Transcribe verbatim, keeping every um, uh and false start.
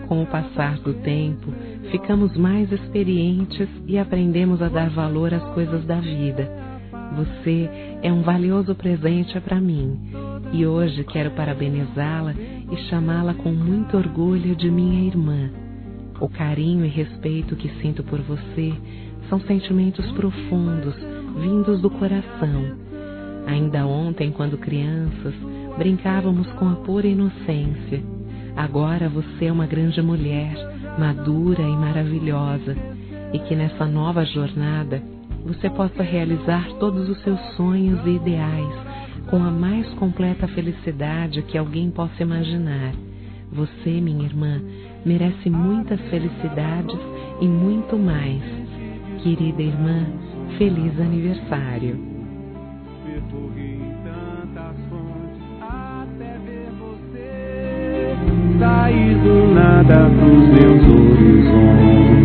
Com o passar do tempo, ficamos mais experientes e aprendemos a dar valor às coisas da vida. Você é um valioso presente para mim e hoje quero parabenizá-la e chamá-la com muito orgulho de minha irmã. O carinho e respeito que sinto por você são sentimentos profundos, vindos do coração. Ainda ontem, quando crianças, brincávamos com a pura inocência. Agora você é uma grande mulher, madura e maravilhosa, e que nessa nova jornada você possa realizar todos os seus sonhos e ideais com a mais completa felicidade que alguém possa imaginar. Você, minha irmã, merece muitas felicidades e muito mais. Querida irmã, feliz aniversário. Percorri tantas fontes até ver você sair do nada pros meus horizontes.